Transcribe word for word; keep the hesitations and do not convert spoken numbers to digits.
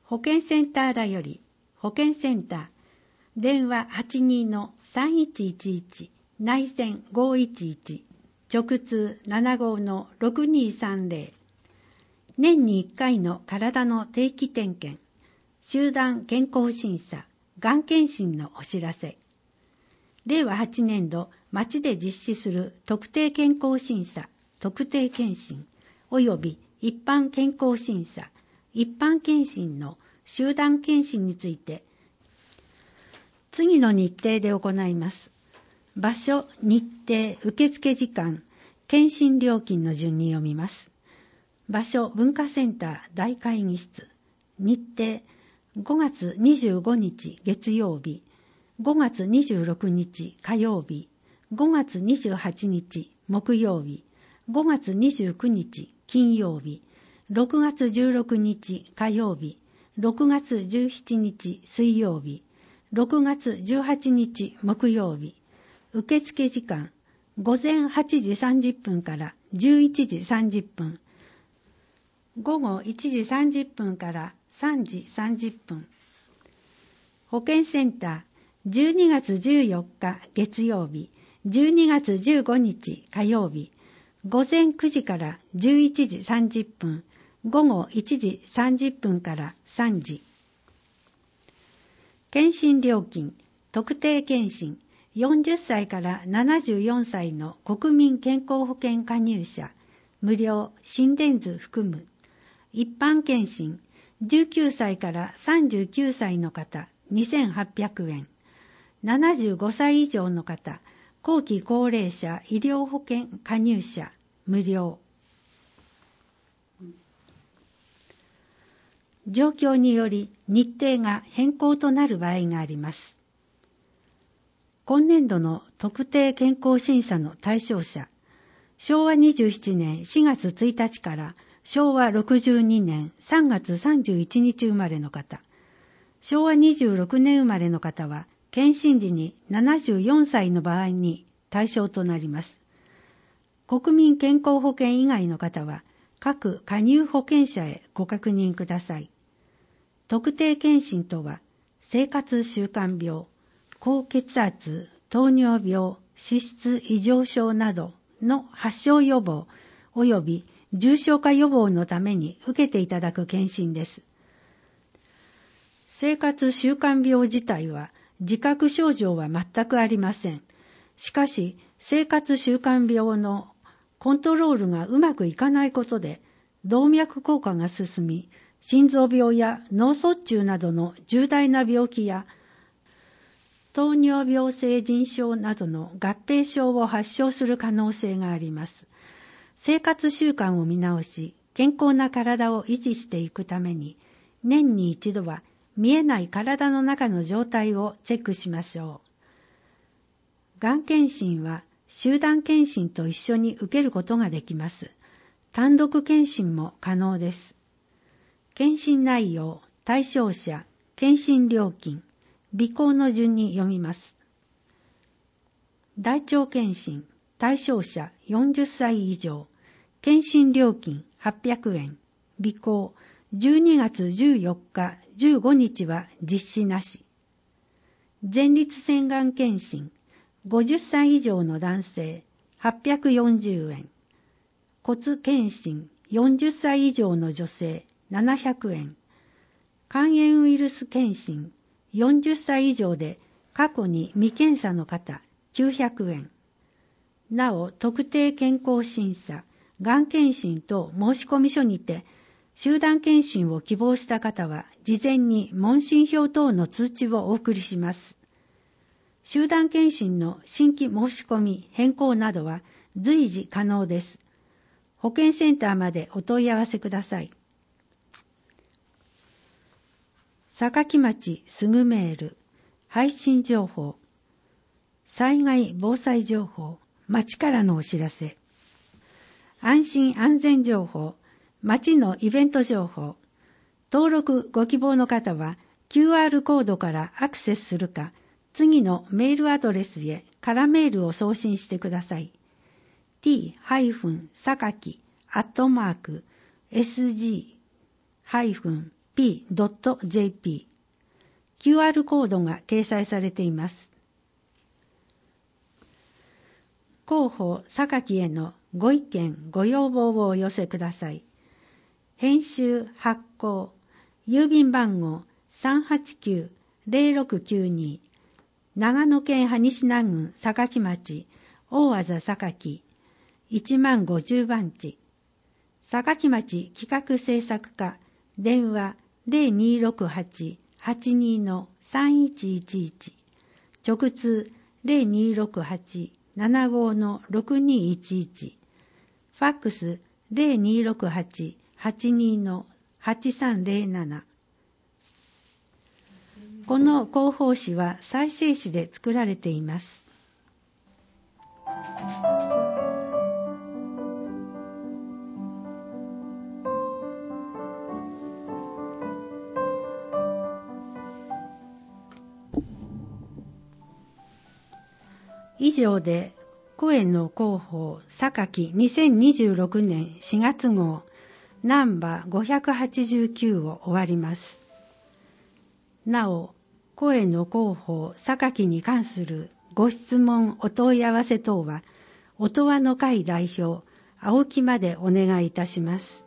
保健センターだより、保健センター、電話 はちにーのさんいちいちいち、内線ごいちいち、直通 ななごのろくにさんぜろ。年にいっかいの体の定期点検、集団健康審査、がん検診のお知らせ。れいわはちねんど、町で実施する特定健康審査、特定検診、および一般健康審査、一般検診の集団検診について、次の日程で行います。場所、日程、受付時間、検診料金の順に読みます。場所、文化センター大会議室。日程、ごがつにじゅうごにち月曜日、ごがつにじゅうろくにち火曜日、ごがつにじゅうはちにち木曜日、ごがつにじゅうくにち金曜日、ろくがつじゅうろくにち火曜日、ろくがつじゅうしちにち水曜日、ろくがつじゅうはちにち木曜日。受付時間、ごぜんはちじさんじゅっぷんからじゅういちじさんじゅっぷん、ごごいちじさんじゅっぷんからさんじさんじゅっぷん。保健センター、じゅうにがつじゅうよっか月曜日、じゅうにがつじゅうごにち火曜日、ごぜんくじからじゅういちじさんじゅっぷん、ごごいちじさんじゅっぷんからさんじ。検診料金、特定検診、よんじゅっさいからななじゅうよんさいの国民健康保険加入者、無料、心電図含む。一般検診、じゅうきゅうさいからさんじゅうきゅうさいの方、にせんはっぴゃくえん。ななじゅうごさい以上の方、後期高齢者医療保険加入者、無料。状況により日程が変更となる場合があります。今年度の特定健康審査の対象者、しょうわにじゅうななねんしがつついたちからしょうわろくじゅうにねんさんがつさんじゅういちにち生まれの方、しょうわにじゅうろくねん生まれの方は、検診時にななじゅうよんさいの場合に対象となります。国民健康保険以外の方は、各加入保険者へご確認ください。特定検診とは、生活習慣病、高血圧、糖尿病、脂質異常症などの発症予防及び重症化予防のために受けていただく検診です。生活習慣病自体は自覚症状は全くありません。しかし、生活習慣病のコントロールがうまくいかないことで、動脈硬化が進み、心臓病や脳卒中などの重大な病気や、糖尿病性腎症などの合併症を発症する可能性があります。生活習慣を見直し、健康な体を維持していくために、年に一度は見えない体の中の状態をチェックしましょう。がん検診は集団検診と一緒に受けることができます。単独検診も可能です。検診内容、対象者、検診料金、備考の順に読みます。大腸検診、対象者よんじゅっさい以上、検診料金はっぴゃくえん、備考、じゅうにがつじゅうよっか、じゅうごにちは実施なし。前立腺がん検診、ごじゅっさい以上の男性、はっぴゃくよんじゅうえん。骨検診、よんじゅっさい以上の女性、ななひゃくえん。肝炎ウイルス検診、よんじゅっさい以上で過去に未検査の方、きゅうひゃくえん。なお、特定健康審査、がん検診と申込書にて、集団検診を希望した方は、事前に問診票等の通知をお送りします。集団検診の新規申し込み変更などは随時可能です。保健センターまでお問い合わせください。坂城町すぐメール、配信情報、災害防災情報、町からのお知らせ、安心安全情報、町のイベント情報、登録ご希望の方は キューアール コードからアクセスするか、次のメールアドレスへ空メールを送信してください。t さかき アットマーク エスジー ハイフンピードットジェーピー。キューアール コードが掲載されています。広報榊へのご意見ご要望をお寄せください。編集発行郵便番号 さんはちきゅうゼロろくきゅうに 長野県羽西名郡榊町大字榊いちまんごじゅう番地、榊町企画制作課電話 ゼロにーろくはち はちにーのさんいちいちいち、直通 ゼロにーろくはち ななごのろくにーいちいち、ファックス ゼロにーろくはち はちにーのはちさんゼロなな。この広報誌は再生紙で作られています。以上で声の広報榊にせんにじゅうろくねんしがつ号ナンバーごひゃくはちじゅうきゅうを終わります。なお、声の広報榊に関するご質問お問い合わせ等は音羽の会代表青木までお願いいたします。